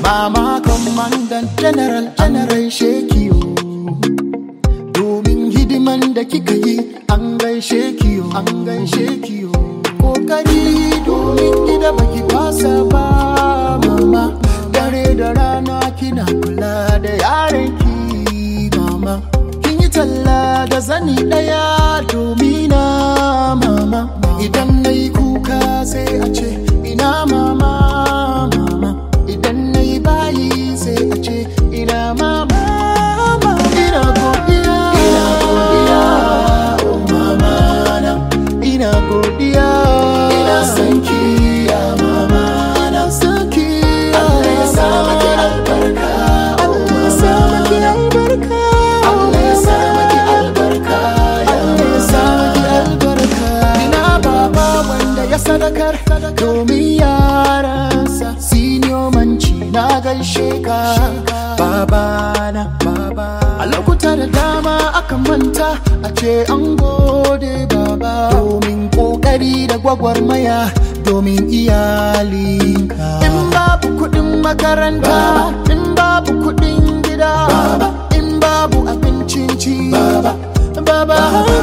Mama Commandant General an gaishe ki yo, domin hidiman da kika yi an gaishe ki yo, an gaishe ki yo. Kokari domin gida baki fasa ba mama, dare da rana kina kula da yaranki mama. Kin yi talla da zani daya domina mama, idan nayi kuka sai a ce ina mama mama, idan nayi bayi sai a ce ina mama mama. Ina godiya, ina godiya oh mama na, ina godiya, ina sanki ya mama na, sanki Allah ya sa maki albarka, Allah ya sa maki albarka, Allah ya sa maki albarka, Allah ya sa maki albarka. Ina baba wanda ya sadakar domin yaransa, Senior Manci na gaishe ka babana, baba. A lokuta da dama aka manta a ce an gode baba, domin kokari da gwagwarmaya domin iyalinka. In babu kudin makaranta, in babu kudin gida, in babu abincin ci baba, baba